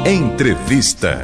Entrevista.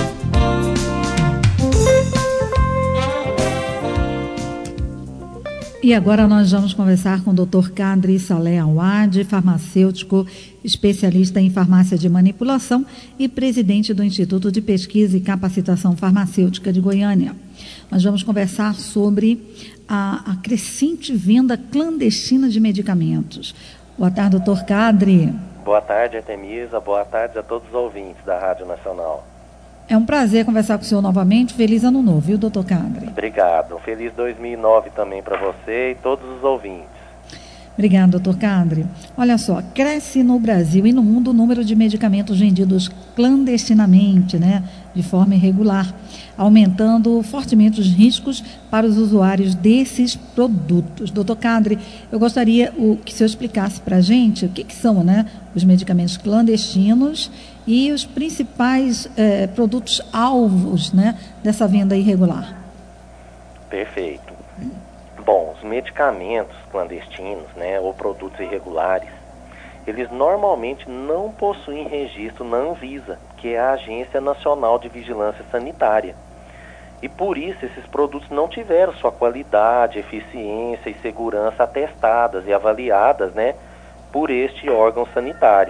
E agora nós vamos conversar com o Dr. Kadri Saleh Awad, farmacêutico, especialista em farmácia de manipulação e presidente do Instituto de Pesquisa e Capacitação Farmacêutica de Goiânia. Nós vamos conversar sobre a crescente venda clandestina de medicamentos. Boa tarde, Dr. Kadri. Boa tarde, Artemisa. Boa tarde a todos os ouvintes da Rádio Nacional. É um prazer conversar com o senhor novamente. Feliz ano novo, viu, doutor Kadri? Obrigado. Um feliz 2009 também para você e todos os ouvintes. Obrigado, doutor Kadri. Olha só, cresce no Brasil e no mundo o número de medicamentos vendidos clandestinamente, de forma irregular, aumentando fortemente os riscos para os usuários desses produtos. Doutor Kadri, eu gostaria que o senhor explicasse para a gente o que são, os medicamentos clandestinos e os principais produtos alvos, dessa venda irregular. Perfeito. Bom, os medicamentos clandestinos, ou produtos irregulares, eles normalmente não possuem registro na Anvisa, que é a Agência Nacional de Vigilância Sanitária. E por isso esses produtos não tiveram sua qualidade, eficiência e segurança atestadas e avaliadas, por este órgão sanitário.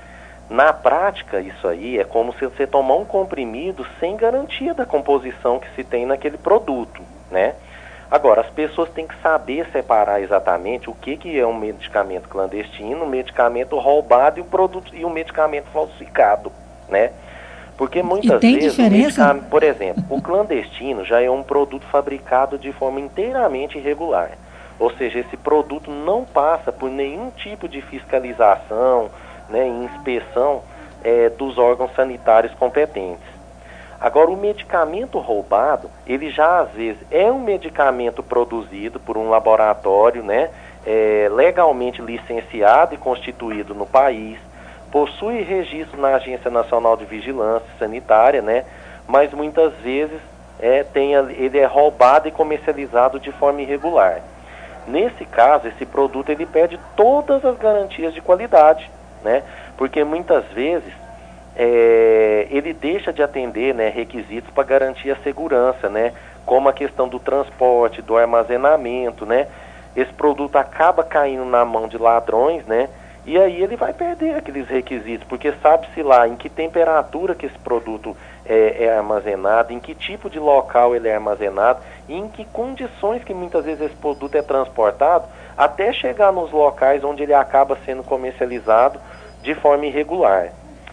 Na prática, isso aí é como se você tomar um comprimido sem garantia da composição que se tem naquele produto, Agora, as pessoas têm que saber separar exatamente o que é um medicamento clandestino, um medicamento roubado e um medicamento falsificado, Porque muitas vezes, por exemplo, o clandestino já é um produto fabricado de forma inteiramente irregular. Ou seja, esse produto não passa por nenhum tipo de fiscalização, e inspeção dos órgãos sanitários competentes. Agora, o medicamento roubado, ele já às vezes é um medicamento produzido por um laboratório, legalmente licenciado e constituído no país, possui registro na Agência Nacional de Vigilância Sanitária, mas muitas vezes ele é roubado e comercializado de forma irregular. Nesse caso, esse produto ele perde todas as garantias de qualidade, porque muitas vezes ele deixa de atender requisitos para garantir a segurança, como a questão do transporte, do armazenamento, Esse produto acaba caindo na mão de ladrões, e aí ele vai perder aqueles requisitos, porque sabe-se lá em que temperatura que esse produto é armazenado, em que tipo de local ele é armazenado, e em que condições que muitas vezes esse produto é transportado, até chegar nos locais onde ele acaba sendo comercializado de forma irregular.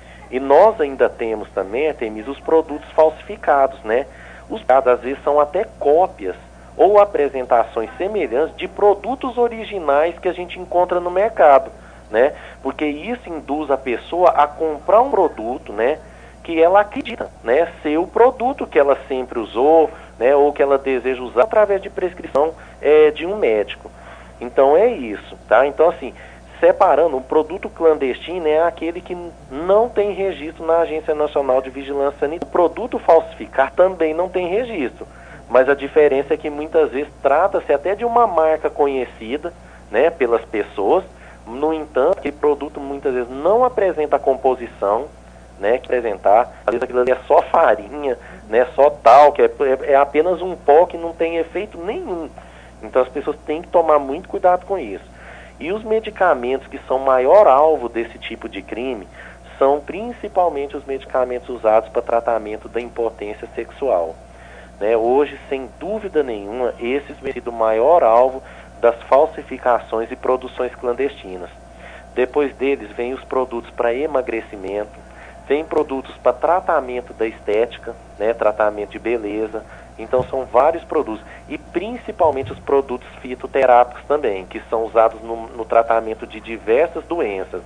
E nós ainda temos também, Artemis, os produtos falsificados, Os às vezes são até cópias ou apresentações semelhantes de produtos originais que a gente encontra no mercado, Porque isso induz a pessoa a comprar um produto, que ela acredita, ser o produto que ela sempre usou, ou que ela deseja usar através de prescrição de um médico. Então é isso, tá? Então assim, separando, o produto clandestino é aquele que não tem registro na Agência Nacional de Vigilância Sanitária. O produto falsificado também não tem registro, mas a diferença é que muitas vezes trata-se até de uma marca conhecida, pelas pessoas. No entanto, aquele produto muitas vezes não apresenta a composição, que apresentar, às vezes aquilo ali é só farinha, só tal, que é apenas um pó que não tem efeito nenhum. Então as pessoas têm que tomar muito cuidado com isso. E os medicamentos que são maior alvo desse tipo de crime são principalmente os medicamentos usados para tratamento da impotência sexual. Hoje, sem dúvida nenhuma, esses têm sido o maior alvo das falsificações e produções clandestinas. Depois deles, vem os produtos para emagrecimento, vem produtos para tratamento da estética, tratamento de beleza. Então são vários produtos, e principalmente os produtos fitoterápicos também, que são usados no tratamento de diversas doenças,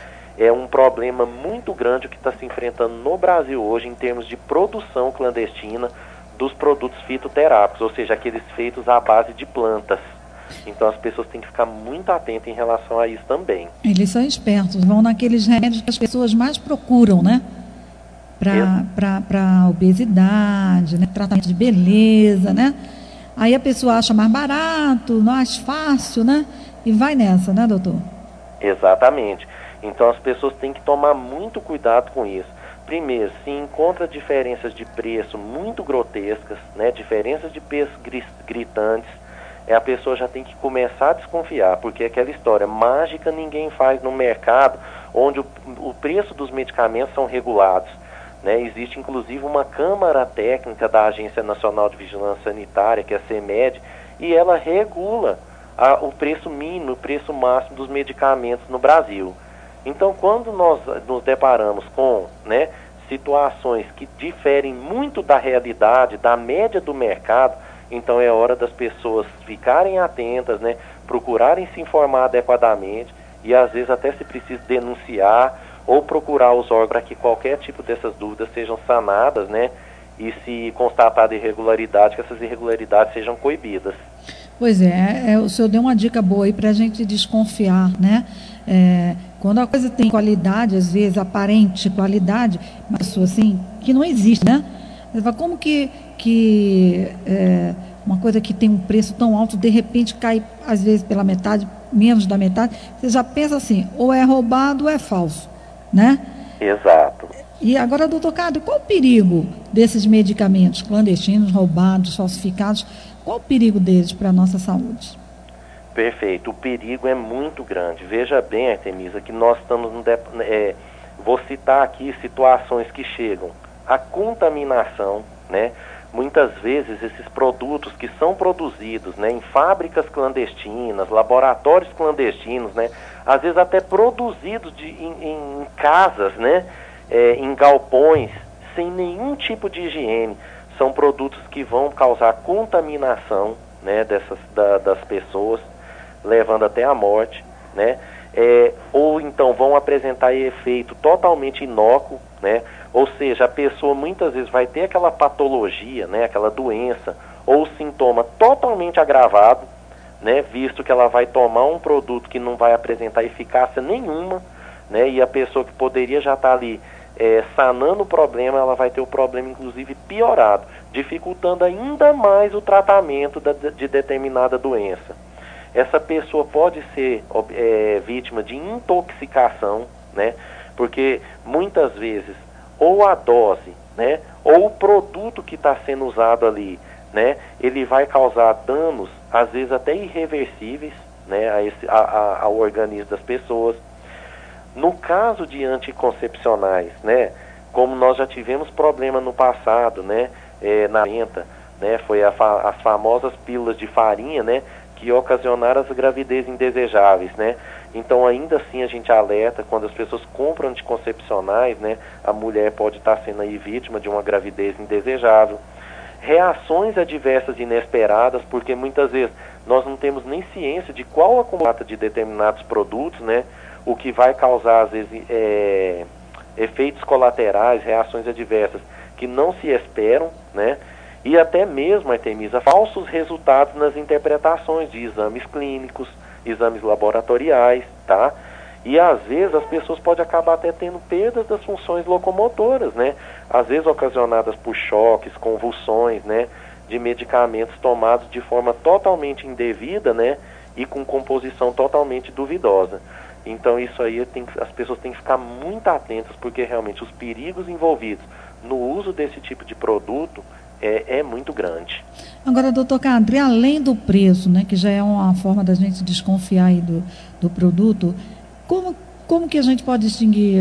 É um problema muito grande o que está se enfrentando no Brasil hoje em termos de produção clandestina dos produtos fitoterápicos, ou seja, aqueles feitos à base de plantas. Então as pessoas têm que ficar muito atentas em relação a isso também. Eles são espertos, vão naqueles remédios que as pessoas mais procuram, para obesidade, tratamento de beleza, Aí a pessoa acha mais barato, mais fácil, E vai nessa, doutor? Exatamente. Então as pessoas têm que tomar muito cuidado com isso. Primeiro, se encontra diferenças de preço muito grotescas, né, diferenças de preço gritantes, a pessoa já tem que começar a desconfiar, porque aquela história mágica ninguém faz no mercado, onde o preço dos medicamentos são regulados, né? Existe inclusive uma câmara técnica da Agência Nacional de Vigilância Sanitária, que é a CEMED, e ela regula o preço mínimo, o preço máximo dos medicamentos no Brasil. Então, quando nós nos deparamos com, né, situações que diferem muito da realidade, da média do mercado, então é hora das pessoas ficarem atentas, né, procurarem se informar adequadamente e às vezes até se precisa denunciar ou procurar os órgãos para que qualquer tipo dessas dúvidas sejam sanadas, né, e se constatada irregularidade, que essas irregularidades sejam coibidas. Pois o senhor deu uma dica boa aí para a gente desconfiar, né? Quando a coisa tem qualidade, às vezes aparente qualidade, mas assim, que não existe, né? Você fala, como que uma coisa que tem um preço tão alto, de repente cai, às vezes, pela metade, menos da metade, você já pensa assim, ou é roubado ou é falso, né? Exato. E agora, doutor Cádrio, qual o perigo desses medicamentos clandestinos, roubados, falsificados? Qual o perigo deles para a nossa saúde? Perfeito, o perigo é muito grande. Veja bem, Artemisa, que nós estamos vou citar aqui situações que chegam à contaminação, né? Muitas vezes esses produtos que são produzidos, né, em fábricas clandestinas, laboratórios clandestinos, né, às vezes até produzidos em casas, né, em galpões, sem nenhum tipo de higiene, são produtos que vão causar contaminação, né, das pessoas, levando até a morte, né? Ou então vão apresentar efeito totalmente inócuo, né? Ou seja, a pessoa muitas vezes vai ter aquela patologia, né, aquela doença ou sintoma totalmente agravado, né, visto que ela vai tomar um produto que não vai apresentar eficácia nenhuma, né, e a pessoa que poderia já estar ali sanando o problema, ela vai ter o problema inclusive piorado, dificultando ainda mais o tratamento de determinada doença. Essa pessoa pode ser vítima de intoxicação, né? Porque muitas vezes ou a dose, né, ou o produto que está sendo usado ali, né, ele vai causar danos, às vezes até irreversíveis, né, ao organismo das pessoas. No caso de anticoncepcionais, né, como nós já tivemos problema no passado, né, na venta, né, foi as famosas pílulas de farinha, né, que ocasionaram as gravidez indesejáveis, né? Então, ainda assim, a gente alerta, quando as pessoas compram anticoncepcionais, né, a mulher pode estar sendo aí vítima de uma gravidez indesejável. Reações adversas inesperadas, porque muitas vezes nós não temos nem ciência de qual a combate de determinados produtos, né, o que vai causar, às vezes, efeitos colaterais, reações adversas que não se esperam, né? E até mesmo, Artemisa, falsos resultados nas interpretações de exames clínicos, exames laboratoriais, tá? E às vezes as pessoas podem acabar até tendo perdas das funções locomotoras, né? Às vezes ocasionadas por choques, convulsões, né? De medicamentos tomados de forma totalmente indevida, né? E com composição totalmente duvidosa. Então isso aí as pessoas têm que ficar muito atentas, porque realmente os perigos envolvidos no uso desse tipo de produto é muito grande. Agora, doutor Cádrio, além do preço, né, que já é uma forma da gente desconfiar aí do produto, como que a gente pode distinguir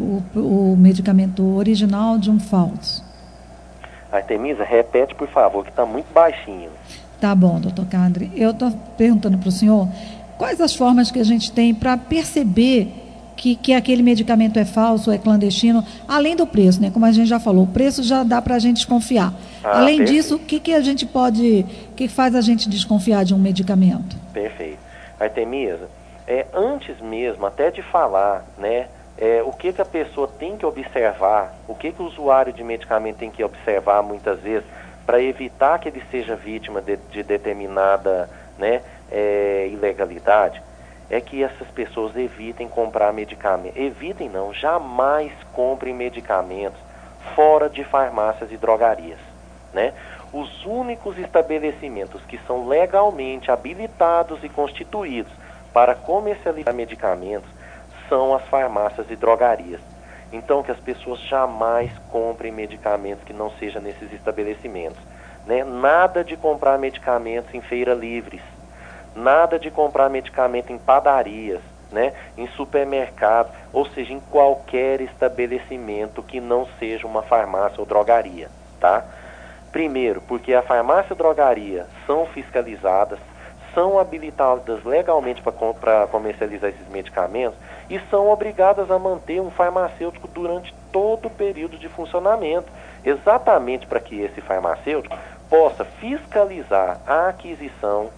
o medicamento original de um falso? Artemisa, repete, por favor, que está muito baixinho. Tá bom, doutor Cádrio. Eu estou perguntando para o senhor quais as formas que a gente tem para perceber que aquele medicamento é falso, é clandestino, além do preço, né? Como a gente já falou, o preço já dá para a gente desconfiar. Além disso, o que a gente pode, o que faz a gente desconfiar de um medicamento? Perfeito. Artemisa, antes mesmo até de falar, né, o que a pessoa tem que observar, o que o usuário de medicamento tem que observar muitas vezes para evitar que ele seja vítima de determinada, né, ilegalidade, é que essas pessoas evitem comprar medicamentos. Evitem não, jamais comprem medicamentos fora de farmácias e drogarias, né? Os únicos estabelecimentos que são legalmente habilitados e constituídos para comercializar medicamentos são as farmácias e drogarias. Então, que as pessoas jamais comprem medicamentos que não sejam nesses estabelecimentos, né? Nada de comprar medicamentos em feiras livres, nada de comprar medicamento em padarias, né? Em supermercado, ou seja, em qualquer estabelecimento que não seja uma farmácia ou drogaria, tá? Primeiro, porque a farmácia e drogaria são fiscalizadas, são habilitadas legalmente para comercializar esses medicamentos e são obrigadas a manter um farmacêutico durante todo o período de funcionamento, exatamente para que esse farmacêutico possa fiscalizar a aquisição,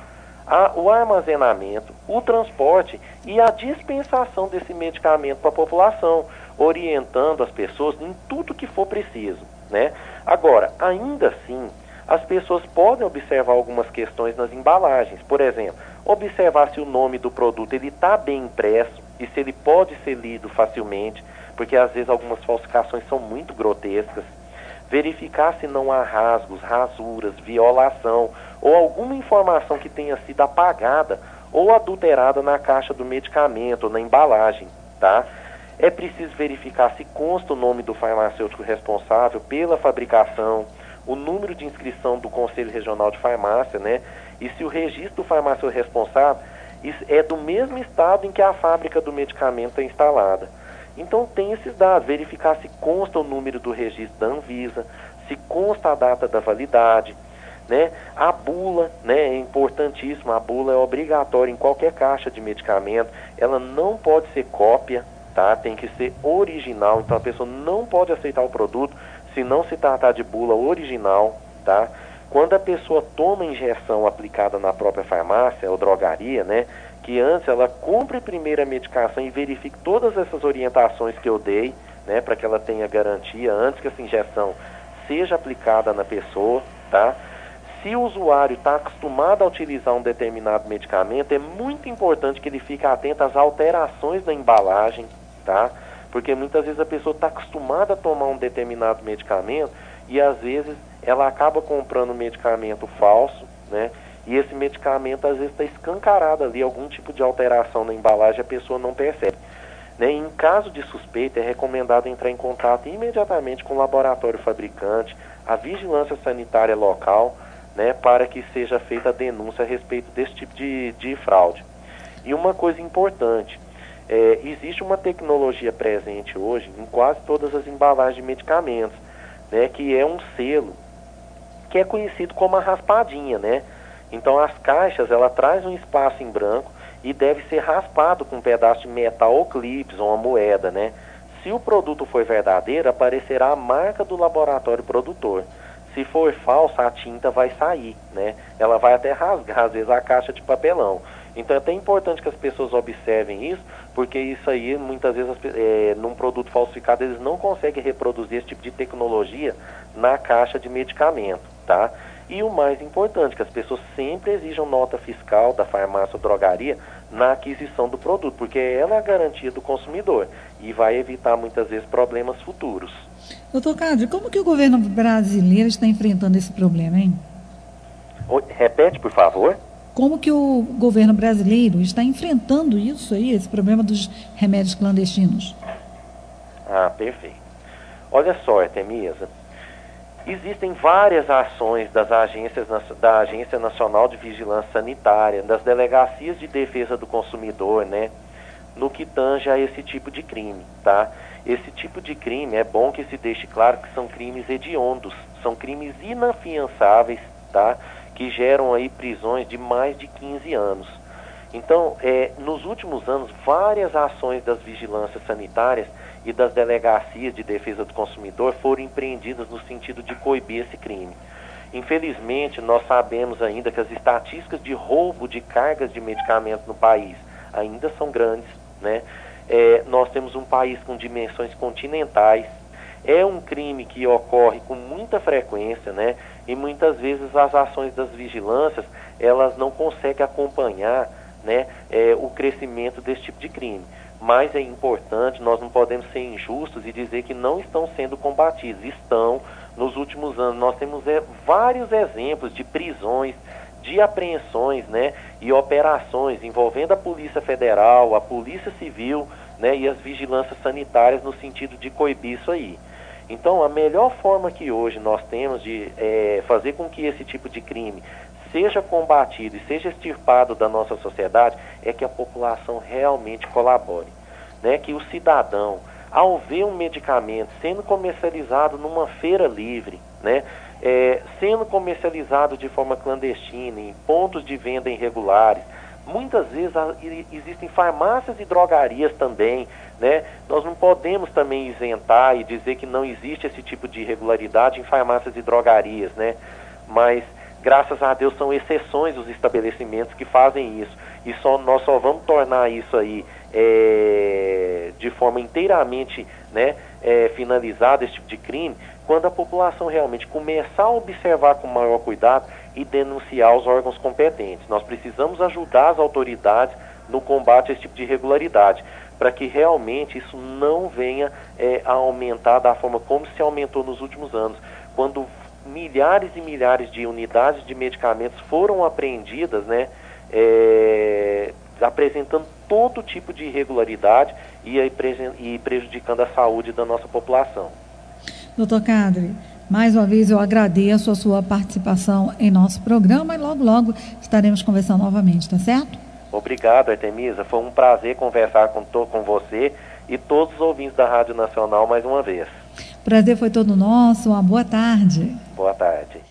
o armazenamento, o transporte e a dispensação desse medicamento para a população, orientando as pessoas em tudo que for preciso, né? Agora, ainda assim, as pessoas podem observar algumas questões nas embalagens. Por exemplo, observar se o nome do produto está bem impresso e se ele pode ser lido facilmente, porque às vezes algumas falsificações são muito grotescas. Verificar se não há rasgos, rasuras, violação ou alguma informação que tenha sido apagada ou adulterada na caixa do medicamento ou na embalagem, tá? É preciso verificar se consta o nome do farmacêutico responsável pela fabricação, o número de inscrição do Conselho Regional de Farmácia, né? E se o registro do farmacêutico responsável é do mesmo estado em que a fábrica do medicamento é instalada. Então tem esses dados, verificar se consta o número do registro da Anvisa, se consta a data da validade, né? A bula, né, é importantíssima, a bula é obrigatória em qualquer caixa de medicamento, ela não pode ser cópia, tá? Tem que ser original, então a pessoa não pode aceitar o produto se não se tratar de bula original, tá? Quando a pessoa toma injeção aplicada na própria farmácia ou drogaria, né, que antes ela compre primeiro a medicação e verifique todas essas orientações que eu dei, né, para que ela tenha garantia antes que essa injeção seja aplicada na pessoa, tá? Se o usuário está acostumado a utilizar um determinado medicamento, é muito importante que ele fique atento às alterações da embalagem, tá? Porque muitas vezes a pessoa está acostumada a tomar um determinado medicamento e às vezes ela acaba comprando um medicamento falso, né? E esse medicamento às vezes está escancarado ali, algum tipo de alteração na embalagem, a pessoa não percebe, né? Em caso de suspeita, é recomendado entrar em contato imediatamente com o laboratório fabricante, a vigilância sanitária local, né, para que seja feita a denúncia a respeito desse tipo de fraude. E uma coisa importante, existe uma tecnologia presente hoje em quase todas as embalagens de medicamentos, né, que é um selo, que é conhecido como a raspadinha, né? Então as caixas, ela traz um espaço em branco e deve ser raspado com um pedaço de metal ou clips ou uma moeda, né? Se o produto for verdadeiro, aparecerá a marca do laboratório produtor. Se for falsa, a tinta vai sair, né? Ela vai até rasgar, às vezes, a caixa de papelão. Então é até importante que as pessoas observem isso, porque isso aí, muitas vezes, num produto falsificado, eles não conseguem reproduzir esse tipo de tecnologia na caixa de medicamento, tá? E o mais importante, que as pessoas sempre exijam nota fiscal da farmácia ou drogaria na aquisição do produto, porque ela é a garantia do consumidor e vai evitar, muitas vezes, problemas futuros. Doutor Cádrio, como que o governo brasileiro está enfrentando esse problema, hein? Repete, por favor. Como que o governo brasileiro está enfrentando isso aí, esse problema dos remédios clandestinos? Ah, perfeito. Olha só, Artemisa, existem várias ações das agências, da Agência Nacional de Vigilância Sanitária, das delegacias de defesa do consumidor, né, no que tange a esse tipo de crime, tá? Esse tipo de crime, é bom que se deixe claro que são crimes hediondos, são crimes inafiançáveis, tá? Que geram aí prisões de mais de 15 anos. Então, nos últimos anos, várias ações das vigilâncias sanitárias e das delegacias de defesa do consumidor foram empreendidas no sentido de coibir esse crime. Infelizmente, nós sabemos ainda que as estatísticas de roubo de cargas de medicamentos no país ainda são grandes, né? Nós temos um país com dimensões continentais, é um crime que ocorre com muita frequência, né? E muitas vezes as ações das vigilâncias, elas não conseguem acompanhar, né, o crescimento desse tipo de crime. Mas é importante, nós não podemos ser injustos e dizer que não estão sendo combatidos. Estão, nos últimos anos, nós temos vários exemplos de prisões, de apreensões, né, e operações envolvendo a Polícia Federal, a Polícia Civil, né, e as vigilâncias sanitárias no sentido de coibir isso aí. Então, a melhor forma que hoje nós temos de fazer com que esse tipo de crime seja combatido e seja extirpado da nossa sociedade é que a população realmente colabore, né? Que o cidadão, ao ver um medicamento sendo comercializado numa feira livre, né? Sendo comercializado de forma clandestina, em pontos de venda irregulares, muitas vezes existem farmácias e drogarias também, né? Nós não podemos também isentar e dizer que não existe esse tipo de irregularidade em farmácias e drogarias, né? Mas, graças a Deus, são exceções os estabelecimentos que fazem isso. E nós só vamos tornar isso aí de forma inteiramente, né, finalizada, esse tipo de crime, quando a população realmente começar a observar com maior cuidado e denunciar os órgãos competentes. Nós precisamos ajudar as autoridades no combate a esse tipo de irregularidade, para que realmente isso não venha a aumentar da forma como se aumentou nos últimos anos, quando milhares e milhares de unidades de medicamentos foram apreendidas, né, apresentando todo tipo de irregularidade e prejudicando a saúde da nossa população. Doutor Cadre, mais uma vez eu agradeço a sua participação em nosso programa e logo, logo estaremos conversando novamente, tá certo? Obrigado, Artemisa. Foi um prazer conversar com você e todos os ouvintes da Rádio Nacional mais uma vez. O prazer foi todo nosso. Uma boa tarde. Boa tarde.